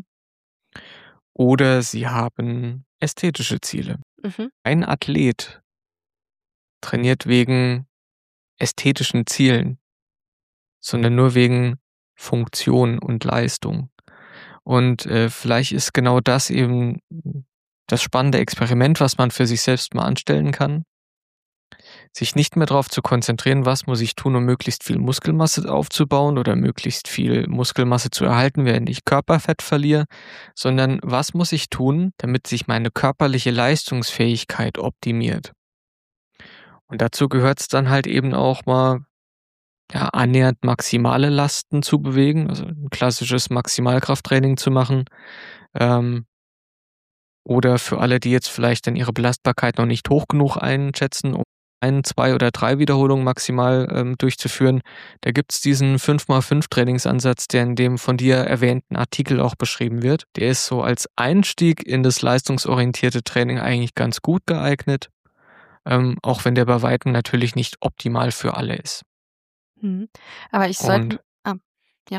[SPEAKER 2] oder sie haben ästhetische Ziele.
[SPEAKER 1] Mhm.
[SPEAKER 2] Ein Athlet trainiert wegen ästhetischen Zielen, sondern nur wegen Funktion und Leistung. Und, äh, vielleicht ist genau das eben das spannende Experiment, was man für sich selbst mal anstellen kann. Sich nicht mehr drauf zu konzentrieren: „Was muss ich tun, um möglichst viel Muskelmasse aufzubauen oder möglichst viel Muskelmasse zu erhalten, während ich Körperfett verliere“, sondern: „Was muss ich tun, damit sich meine körperliche Leistungsfähigkeit optimiert?“ Und dazu gehört's dann halt eben auch mal, ja, annähernd maximale Lasten zu bewegen, also 'n klassisches Maximalkrafttraining zu machen. Ähm oder für alle, die jetzt vielleicht dann ihre Belastbarkeit noch nicht hoch genug einschätzen, um ein, zwei oder drei Wiederholungen maximal, ähm, durchzuführen. Da gibt's diesen fünf mal fünf Trainingsansatz, der in dem von dir erwähnten Artikel auch beschrieben wird. Der ist so als Einstieg in das leistungsorientierte Training eigentlich ganz gut geeignet, ähm, auch wenn der bei Weitem natürlich nicht optimal für alle ist.
[SPEAKER 1] Mhm. Aber ich sollte
[SPEAKER 2] Und
[SPEAKER 1] ah, ja.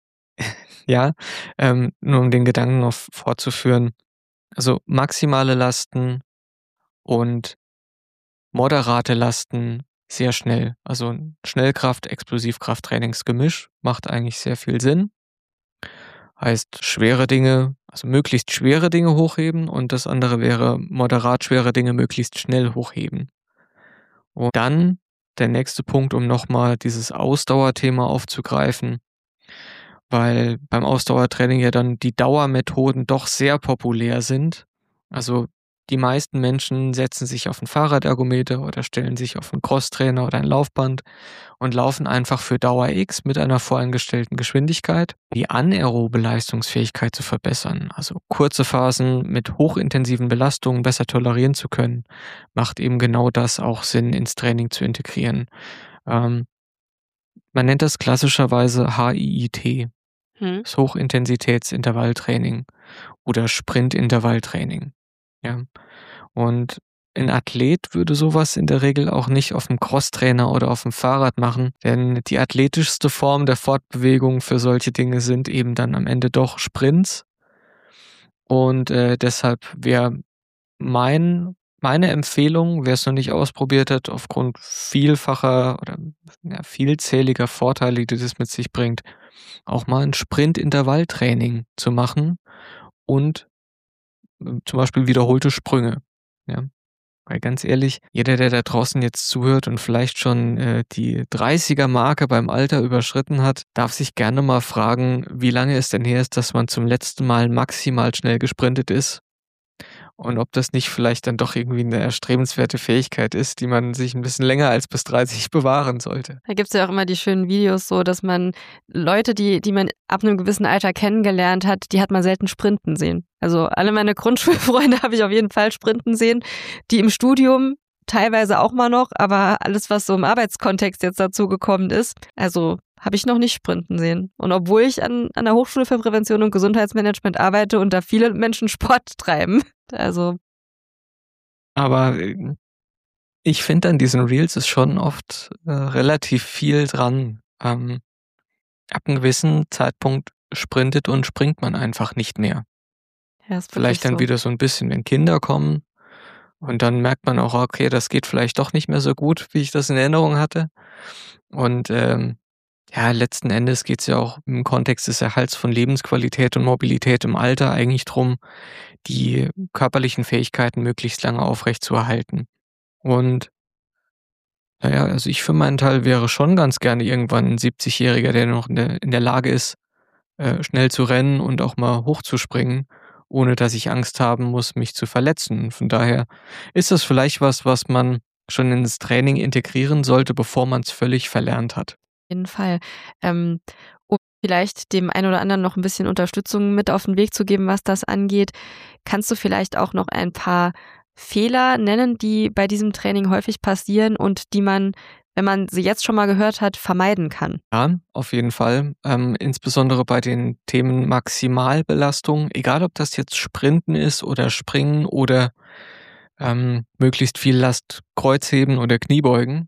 [SPEAKER 2] ja, ähm, nur um den Gedanken noch f fortzuführen. Also, maximale Lasten und moderate Lasten sehr schnell. Also 'n Schnellkraft Explosivkraft-Trainingsgemisch macht eigentlich sehr viel Sinn. Heißt, schwere Dinge also möglichst schwere Dinge hochheben und das andere wäre moderat schwere Dinge möglichst schnell hochheben. Und dann der nächste Punkt, um noch mal dieses Ausdauerthema aufzugreifen weil beim Ausdauertraining ja dann die Dauermethoden doch sehr populär sind. Also, die meisten Menschen setzen sich auf 'n Fahrradergometer oder stellen sich auf 'n Crosstrainer oder ein Laufband und laufen einfach für Dauer X mit einer voreingestellten Geschwindigkeit. Die anaerobe Leistungsfähigkeit zu verbessern, also kurze Phasen mit hochintensiven Belastungen besser tolerieren zu können, macht eben genau das auch Sinn, ins Training zu integrieren. Ähm man nennt das klassischerweise HIIT,
[SPEAKER 1] Mhm.
[SPEAKER 2] das Hochintensitätsintervalltraining oder Sprintintervalltraining, ja? Und Ein Athlet würde sowas in der Regel auch nicht auf dem Crosstrainer oder auf dem Fahrrad machen, denn die athletischste Form der Fortbewegung für solche Dinge sind eben dann am Ende doch Sprints. Und äh, deshalb wäre mein, meine Empfehlung, wer es noch nicht ausprobiert hat, aufgrund vielfacher oder ja, vielzähliger Vorteile, die das mit sich bringt, auch mal ein Sprint-Intervalltraining zu machen und äh, zum Beispiel wiederholte Sprünge. Ja. Weil ganz ehrlich, jeder, der da draußen jetzt zuhört und vielleicht schon äh, die dreißiger-Marke beim Alter überschritten hat, darf sich gerne mal fragen, wie lange es denn her ist, dass man zum letzten Mal maximal schnell gesprintet ist. Und ob das nicht vielleicht dann doch irgendwie eine erstrebenswerte Fähigkeit ist, die man sich ein bisschen länger als bis dreißig bewahren sollte.
[SPEAKER 1] Da gibt's ja auch immer die schönen Videos so, dass man Leute, die, die man ab einem gewissen Alter kennengelernt hat, die hat man selten sprinten sehen. Also alle meine Grundschulfreunde habe ich auf jeden Fall sprinten sehen, die im Studium teilweise auch mal noch, aber alles, was so im Arbeitskontext jetzt dazu gekommen ist, also habe ich noch nicht sprinten sehen. Und obwohl ich an, an der Hochschule für Prävention und Gesundheitsmanagement arbeite und da viele Menschen Sport treiben, also.
[SPEAKER 2] Aber äh, ich finde, an diesen Reels ist schon oft äh, relativ viel dran. Ähm, ab einem gewissen Zeitpunkt sprintet und springt man einfach nicht mehr.
[SPEAKER 1] Ja, ist
[SPEAKER 2] Vielleicht dann
[SPEAKER 1] so.
[SPEAKER 2] wieder so ein bisschen, wenn Kinder kommen. Und dann merkt man auch, okay, das geht vielleicht doch nicht mehr so gut, wie ich das in Erinnerung hatte. Und ähm, ja, letzten Endes geht es ja auch im Kontext des Erhalts von Lebensqualität und Mobilität im Alter eigentlich drum, die körperlichen Fähigkeiten möglichst lange aufrechtzuerhalten. Und naja, also ich für meinen Teil wäre schon ganz gerne irgendwann ein siebzigjähriger, der noch in der, in der Lage ist, äh, schnell zu rennen und auch mal hochzuspringen, ohne dass ich Angst haben muss, mich zu verletzen. Von daher ist das vielleicht was, was man schon ins Training integrieren sollte, bevor man es völlig verlernt hat.
[SPEAKER 1] Jeden Fall. Ähm, um vielleicht dem einen oder anderen noch ein bisschen Unterstützung mit auf den Weg zu geben, was das angeht, kannst du vielleicht auch noch ein paar Fehler nennen, die bei diesem Training häufig passieren und die man, wenn man sie jetzt schon mal gehört hat, vermeiden kann?
[SPEAKER 2] Ja, auf jeden Fall. Ähm, insbesondere bei den Themen Maximalbelastung, egal ob das jetzt Sprinten ist oder Springen oder ähm, möglichst viel Last Kreuzheben oder Kniebeugen.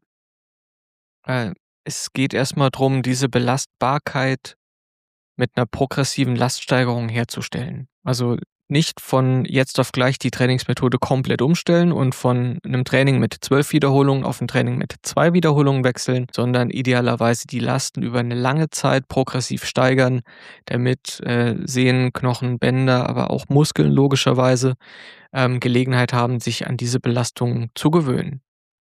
[SPEAKER 2] Äh, es geht erstmal drum, diese Belastbarkeit mit einer progressiven Laststeigerung herzustellen. Also nicht von jetzt auf gleich die Trainingsmethode komplett umstellen und von einem Training mit zwölf Wiederholungen auf ein Training mit zwei Wiederholungen wechseln, sondern idealerweise die Lasten über eine lange Zeit progressiv steigern, damit äh, Sehnen, Knochen, Bänder, aber auch Muskeln logischerweise ähm, Gelegenheit haben, sich an diese Belastung zu gewöhnen.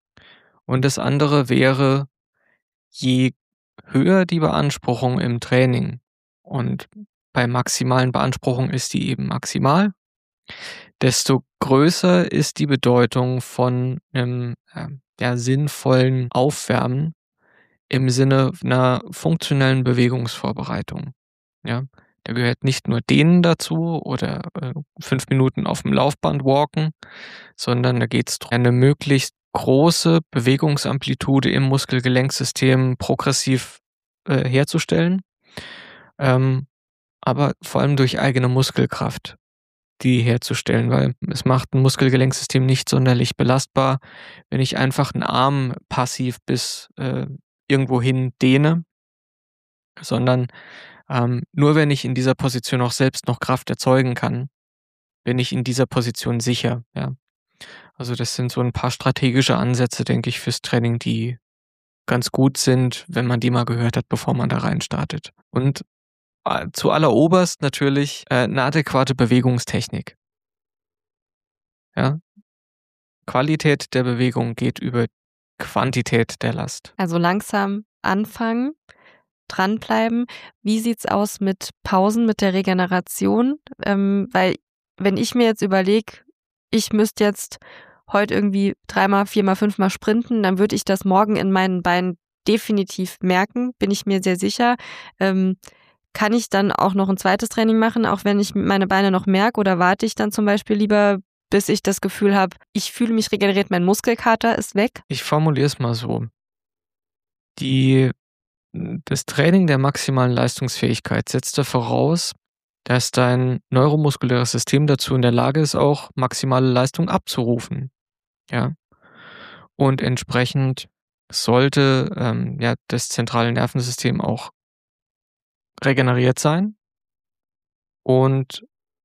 [SPEAKER 2] Und das andere wäre, je höher die Beanspruchung im Training und bei maximalen Beanspruchung ist die eben maximal, desto größer ist die Bedeutung von einem äh, ja, sinnvollen Aufwärmen im Sinne einer funktionellen Bewegungsvorbereitung. Ja, da gehört nicht nur Dehnen dazu oder äh, fünf Minuten auf dem Laufband walken, sondern da geht es darum, eine möglichst große Bewegungsamplitude im Muskelgelenksystem progressiv äh, herzustellen, ähm, aber vor allem durch eigene Muskelkraft die herzustellen, weil es macht ein Muskelgelenksystem nicht sonderlich belastbar, wenn ich einfach einen Arm passiv bis äh, irgendwo hin dehne, sondern ähm, nur wenn ich in dieser Position auch selbst noch Kraft erzeugen kann, bin ich in dieser Position sicher. Ja. Also das sind so ein paar strategische Ansätze, denke ich, fürs Training, die ganz gut sind, wenn man die mal gehört hat, bevor man da rein startet. Und äh, zu alleroberst natürlich äh, eine adäquate Bewegungstechnik. Ja. Qualität der Bewegung geht über Quantität der Last.
[SPEAKER 1] Also langsam anfangen, dranbleiben. Wie sieht's aus mit Pausen, mit der Regeneration? Ähm, weil wenn ich mir jetzt überlege, ich müsste jetzt heute irgendwie dreimal, viermal, fünfmal sprinten, dann würde ich das morgen in meinen Beinen definitiv merken, bin ich mir sehr sicher. Ähm, kann ich dann auch noch ein zweites Training machen, auch wenn ich meine Beine noch merke, oder warte ich dann zum Beispiel lieber, bis ich das Gefühl habe, ich fühle mich regeneriert, mein Muskelkater ist weg?
[SPEAKER 2] Ich formuliere es mal so. Die, das Training der maximalen Leistungsfähigkeit setzt da voraus, dass dein neuromuskuläres System dazu in der Lage ist, auch maximale Leistung abzurufen. Ja. Und entsprechend sollte ähm, ja das zentrale Nervensystem auch regeneriert sein. Und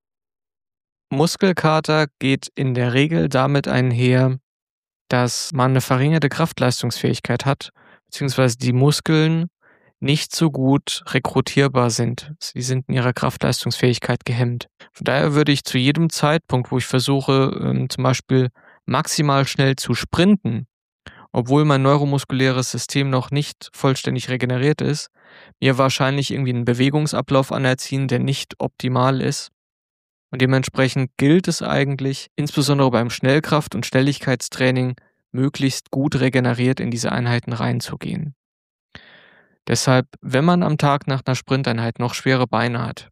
[SPEAKER 2] Muskelkater geht in der Regel damit einher, dass man eine verringerte Kraftleistungsfähigkeit hat, beziehungsweise die Muskeln nicht so gut rekrutierbar sind. Sie sind in ihrer Kraftleistungsfähigkeit gehemmt. Von daher würde ich zu jedem Zeitpunkt, wo ich versuche, ähm, zum Beispiel maximal schnell zu sprinten, obwohl mein neuromuskuläres System noch nicht vollständig regeneriert ist, mir wahrscheinlich irgendwie einen Bewegungsablauf anerziehen, der nicht optimal ist. Und dementsprechend gilt es eigentlich, insbesondere beim Schnellkraft- und Schnelligkeitstraining, möglichst gut regeneriert in diese Einheiten reinzugehen. Deshalb, wenn man am Tag nach einer Sprinteinheit noch schwere Beine hat,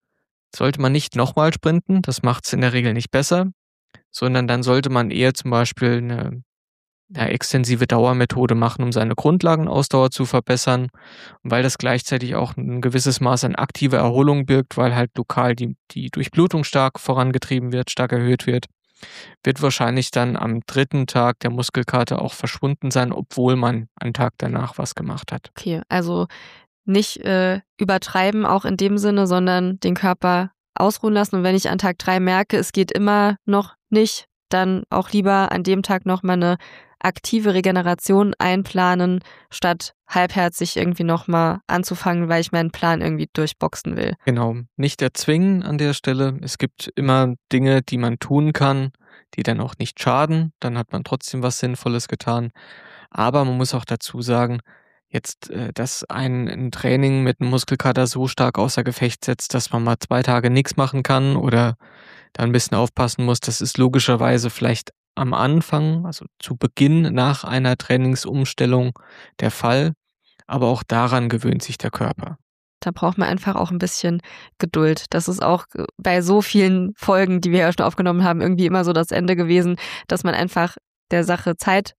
[SPEAKER 2] sollte man nicht nochmal sprinten, das macht es in der Regel nicht besser, sondern dann sollte man eher zum Beispiel eine, eine extensive Dauermethode machen, um seine Grundlagenausdauer zu verbessern, und weil das gleichzeitig auch ein gewisses Maß an aktiver Erholung birgt, weil halt lokal die, die Durchblutung stark vorangetrieben wird, stark erhöht wird, wird wahrscheinlich dann am dritten Tag der Muskelkater auch verschwunden sein, obwohl man einen Tag danach was gemacht hat.
[SPEAKER 1] Okay, also nicht äh, übertreiben auch in dem Sinne, sondern den Körper ausruhen lassen. Und wenn ich an Tag drei merke, es geht immer noch nicht, dann auch lieber an dem Tag nochmal eine aktive Regeneration einplanen, statt halbherzig irgendwie nochmal anzufangen, weil ich meinen Plan irgendwie durchboxen will.
[SPEAKER 2] Genau, nicht erzwingen an der Stelle. Es gibt immer Dinge, die man tun kann, die dann auch nicht schaden. Dann hat man trotzdem was Sinnvolles getan. Aber man muss auch dazu sagen, jetzt, äh, dass ein, ein Training mit einem Muskelkater so stark außer Gefecht setzt, dass man mal zwei Tage nichts machen kann oder da ein bisschen aufpassen muss, das ist logischerweise vielleicht am Anfang, also zu Beginn nach einer Trainingsumstellung der Fall. Aber auch daran gewöhnt sich der Körper.
[SPEAKER 1] Da braucht man einfach auch ein bisschen Geduld. Das ist auch bei so vielen Folgen, die wir ja schon aufgenommen haben, irgendwie immer so das Ende gewesen, dass man einfach der Sache Zeit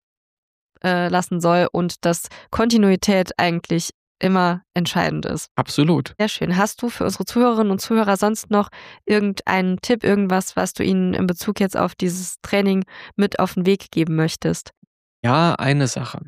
[SPEAKER 1] äh, lassen soll und dass Kontinuität eigentlich immer entscheidend ist.
[SPEAKER 2] Absolut.
[SPEAKER 1] Sehr schön. Hast du für unsere Zuhörerinnen und Zuhörer sonst noch irgendeinen Tipp, irgendwas, was du ihnen in Bezug jetzt auf dieses Training mit auf den Weg geben möchtest?
[SPEAKER 2] Ja, eine Sache.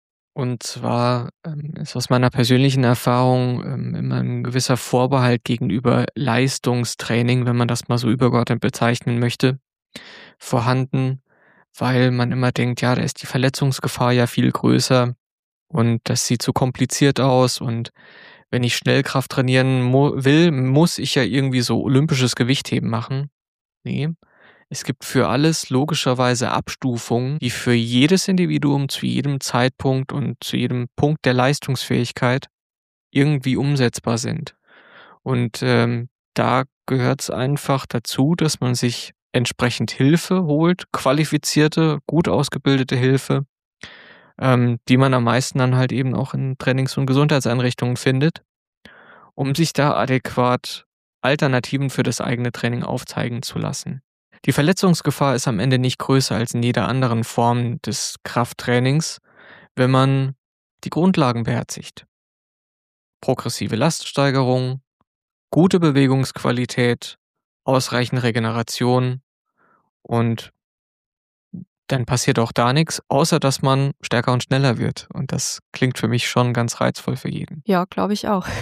[SPEAKER 2] Und zwar ähm, ist aus meiner persönlichen Erfahrung ähm, immer ein gewisser Vorbehalt gegenüber Leistungstraining, wenn man das mal so übergeordnet bezeichnen möchte, vorhanden, weil man immer denkt, ja, da ist die Verletzungsgefahr ja viel größer und das sieht so kompliziert aus und wenn ich Schnellkraft trainieren mu- will, muss ich ja irgendwie so olympisches Gewichtheben machen. Nee. Es gibt für alles logischerweise Abstufungen, die für jedes Individuum zu jedem Zeitpunkt und zu jedem Punkt der Leistungsfähigkeit irgendwie umsetzbar sind. Und ähm, da gehört es einfach dazu, dass man sich entsprechend Hilfe holt, qualifizierte, gut ausgebildete Hilfe, ähm, die man am meisten dann halt eben auch in Trainings- und Gesundheitseinrichtungen findet, um sich da adäquat Alternativen für das eigene Training aufzeigen zu lassen. Die Verletzungsgefahr ist am Ende nicht größer als in jeder anderen Form des Krafttrainings, wenn man die Grundlagen beherzigt. Progressive Laststeigerung, gute Bewegungsqualität, ausreichend Regeneration und dann passiert auch da nichts, außer dass man stärker und schneller wird. Und das klingt für mich schon ganz reizvoll für jeden.
[SPEAKER 1] Ja, glaube ich auch.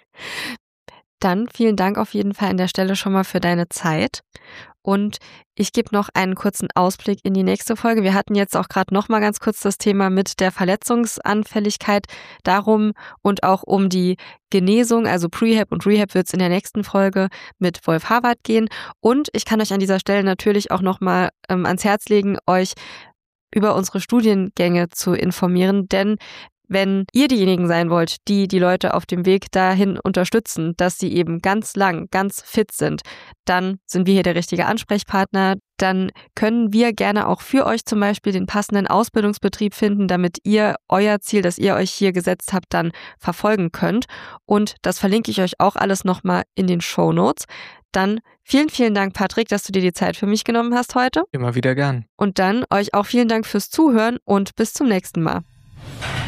[SPEAKER 1] Dann vielen Dank auf jeden Fall an der Stelle schon mal für deine Zeit. Und ich gebe noch einen kurzen Ausblick in die nächste Folge. Wir hatten jetzt auch gerade noch mal ganz kurz das Thema mit der Verletzungsanfälligkeit. Darum und auch um die Genesung, also Prehab und Rehab, wird es in der nächsten Folge mit Wolf Harvard gehen. Und ich kann euch an dieser Stelle natürlich auch noch mal ähm, ans Herz legen, euch über unsere Studiengänge zu informieren, denn wenn ihr diejenigen sein wollt, die die Leute auf dem Weg dahin unterstützen, dass sie eben ganz lang, ganz fit sind, dann sind wir hier der richtige Ansprechpartner. Dann können wir gerne auch für euch zum Beispiel den passenden Ausbildungsbetrieb finden, damit ihr euer Ziel, das ihr euch hier gesetzt habt, dann verfolgen könnt. Und das verlinke ich euch auch alles nochmal in den Shownotes. Dann vielen, vielen Dank, Patrick, dass du dir die Zeit für mich genommen hast heute.
[SPEAKER 2] Immer wieder gern.
[SPEAKER 1] Und dann euch auch vielen Dank fürs Zuhören und bis zum nächsten Mal.